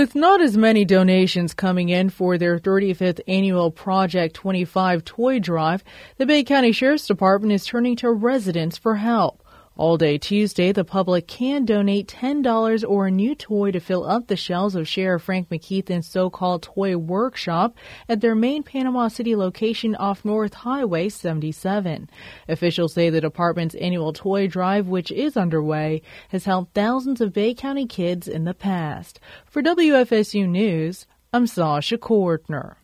With not as many donations coming in for their 35th annual Project 25 toy drive, the Bay County Sheriff's Department is turning to residents for help. All day Tuesday, the public can donate $10 or a new toy to fill up the shelves of Sheriff Frank McKeithen's so-called toy workshop at their main Panama City location off North Highway 77. Officials say the department's annual toy drive, which is underway, has helped thousands of Bay County kids in the past. For WFSU News, I'm Sasha Kortner.